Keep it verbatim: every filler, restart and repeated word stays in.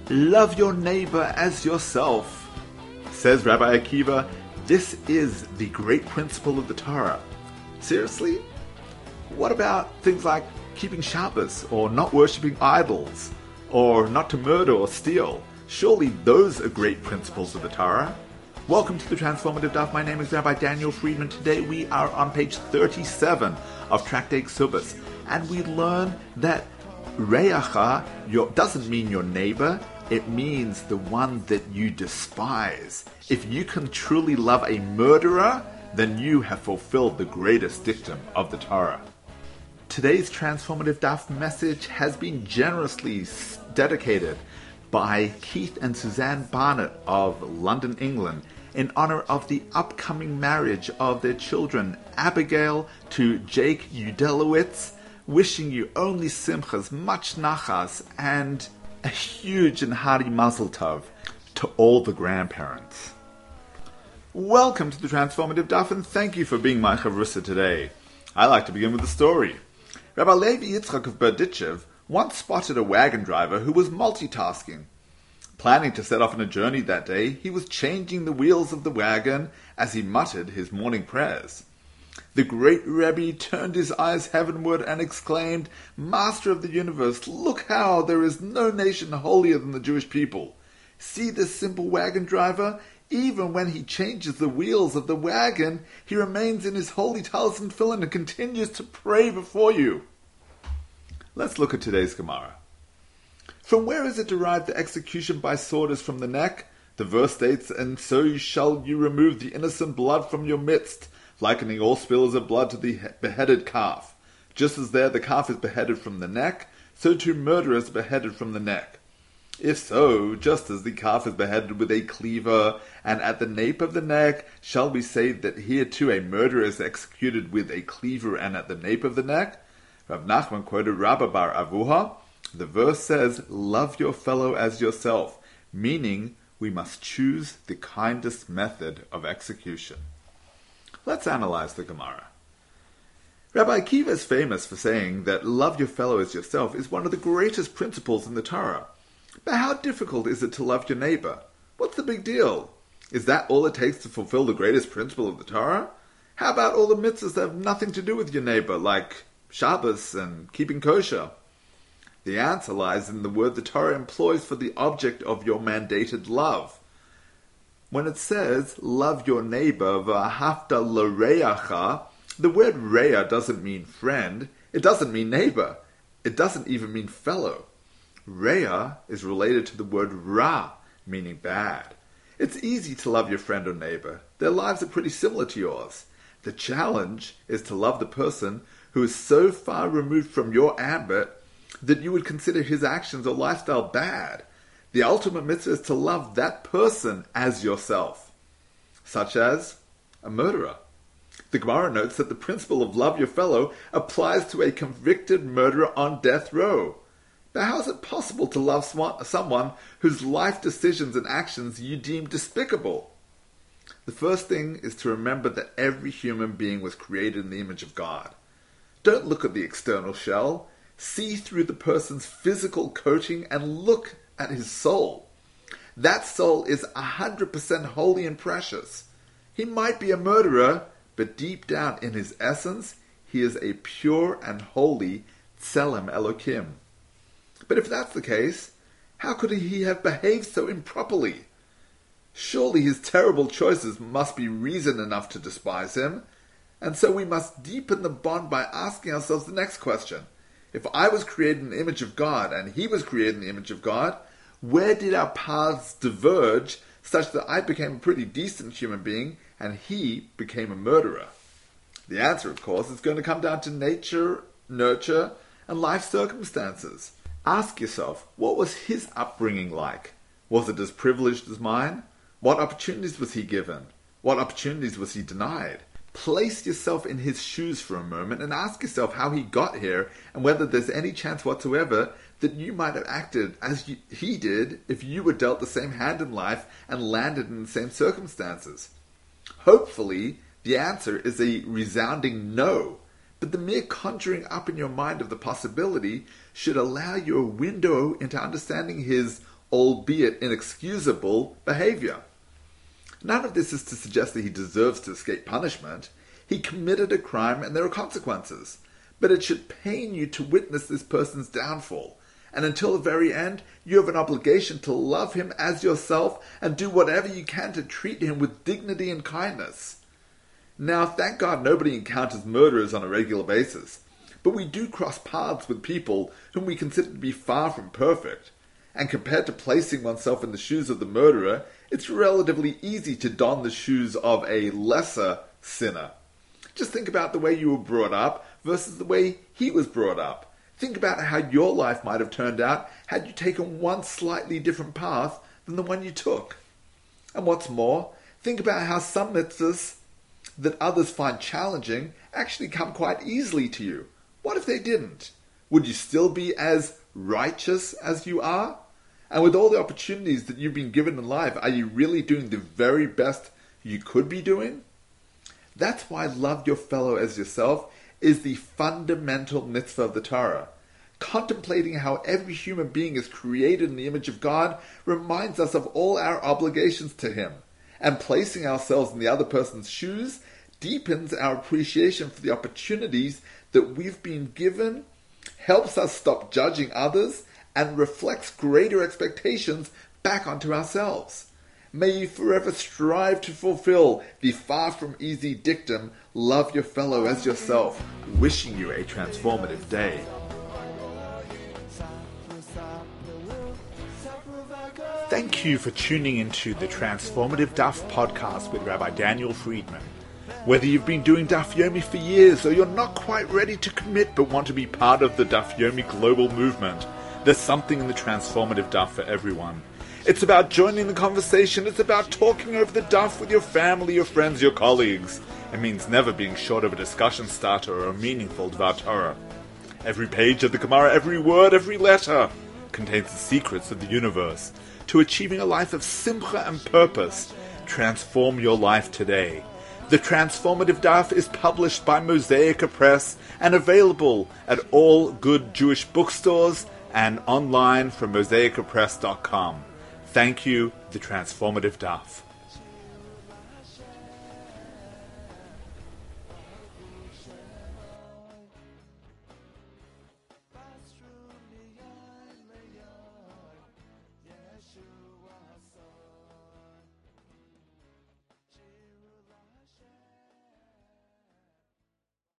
Love your neighbor as yourself. Says Rabbi Akiva, this is the great principle of the Torah. Seriously? What about things like keeping Shabbos, or not worshipping idols, or not to murder or steal? Surely those are great principles of the Torah. Welcome to the Transformative Daf. My name is Rabbi Daniel Friedman. Today we are on page thirty-seven of Tractate Subas, and we learn that Reacha your, doesn't mean your neighbor, it means the one that you despise. If you can truly love a murderer, then you have fulfilled the greatest dictum of the Torah. Today's Transformative Daf message has been generously dedicated by Keith and Suzanne Barnett of London, England, in honor of the upcoming marriage of their children, Abigail to Jake Udelowitz, wishing you only simchas, much nachas, and a huge and hearty mazel tov to all the grandparents. Welcome to the Transformative Daf, and thank you for being my chavrusa today. I like to begin with a story. Rabbi Levi Yitzchak of Berditchev once spotted a wagon driver who was multitasking. Planning to set off on a journey that day, he was changing the wheels of the wagon as he muttered his morning prayers. The great Rebbe turned his eyes heavenward and exclaimed, "Master of the universe, look how there is no nation holier than the Jewish people. See this simple wagon driver? Even when he changes the wheels of the wagon, he remains in his holy talis and tefillin and continues to pray before you." Let's look at today's Gemara. From where is it derived that execution by sword is from the neck? The verse states, "And so shall you remove the innocent blood from your midst," likening all spillers of blood to the beheaded calf. Just as there the calf is beheaded from the neck, so too murder is beheaded from the neck. If so, just as the calf is beheaded with a cleaver, and at the nape of the neck, shall we say that here too a murderer is executed with a cleaver and at the nape of the neck? Rav Nachman quoted Rabba bar Avuha. The verse says, "Love your fellow as yourself," meaning we must choose the kindest method of execution. Let's analyze the Gemara. Rabbi Akiva is famous for saying that love your fellow as yourself is one of the greatest principles in the Torah. But how difficult is it to love your neighbor? What's the big deal? Is that all it takes to fulfill the greatest principle of the Torah? How about all the mitzvahs that have nothing to do with your neighbor, like Shabbos and keeping kosher? The answer lies in the word the Torah employs for the object of your mandated love. When it says, "Love your neighbor, v'ahavta l'reacha," the word rea doesn't mean friend, it doesn't mean neighbor, it doesn't even mean fellow. Rea is related to the word ra, meaning bad. It's easy to love your friend or neighbor. Their lives are pretty similar to yours. The challenge is to love the person who is so far removed from your ambit that you would consider his actions or lifestyle bad. The ultimate mitzvah is to love that person as yourself, such as a murderer. The Gemara notes that the principle of love your fellow applies to a convicted murderer on death row. Now, how is it possible to love someone whose life decisions and actions you deem despicable? The first thing is to remember that every human being was created in the image of God. Don't look at the external shell. See through the person's physical coating and look at his soul. That soul is one hundred percent holy and precious. He might be a murderer, but deep down in his essence, he is a pure and holy Tselem Elokim. But if that's the case, how could he have behaved so improperly? Surely his terrible choices must be reason enough to despise him, and so we must deepen the bond by asking ourselves the next question. If I was created in the image of God, and he was created in the image of God, where did our paths diverge such that I became a pretty decent human being, and he became a murderer? The answer, of course, is going to come down to nature, nurture, and life circumstances. Ask yourself, what was his upbringing like? Was it as privileged as mine? What opportunities was he given? What opportunities was he denied? Place yourself in his shoes for a moment and ask yourself how he got here and whether there's any chance whatsoever that you might have acted as you, he did if you were dealt the same hand in life and landed in the same circumstances. Hopefully, the answer is a resounding no, but the mere conjuring up in your mind of the possibility should allow you a window into understanding his albeit inexcusable, behavior. None of this is to suggest that he deserves to escape punishment. He committed a crime and there are consequences. But it should pain you to witness this person's downfall. And until the very end, you have an obligation to love him as yourself and do whatever you can to treat him with dignity and kindness. Now, thank God nobody encounters murderers on a regular basis. But we do cross paths with people whom we consider to be far from perfect. And compared to placing oneself in the shoes of the murderer, it's relatively easy to don the shoes of a lesser sinner. Just think about the way you were brought up versus the way he was brought up. Think about how your life might have turned out had you taken one slightly different path than the one you took. And what's more, think about how some mitzvahs that others find challenging actually come quite easily to you. What if they didn't? Would you still be as righteous as you are? And with all the opportunities that you've been given in life, are you really doing the very best you could be doing? That's why love your fellow as yourself is the fundamental mitzvah of the Torah. Contemplating how every human being is created in the image of God reminds us of all our obligations to Him. And placing ourselves in the other person's shoes deepens our appreciation for the opportunities that we've been given, helps us stop judging others, and reflects greater expectations back onto ourselves. May you forever strive to fulfill the far from easy dictum, love your fellow as yourself. Wishing you a transformative day. Thank you for tuning into the Transformative Daf podcast with Rabbi Daniel Friedman. Whether you've been doing Daf Yomi for years or you're not quite ready to commit but want to be part of the Daf Yomi global movement, there's something in the Transformative Daf for everyone. It's about joining the conversation. It's about talking over the Daf with your family, your friends, your colleagues. It means never being short of a discussion starter or a meaningful Dvar Torah. Every page of the Gemara, every word, every letter contains the secrets of the universe. To achieving a life of simcha and purpose, transform your life today. The Transformative Daf is published by Mosaica Press and available at all good Jewish bookstores and online from mosaica press dot com. Thank you, the Transformative Daf.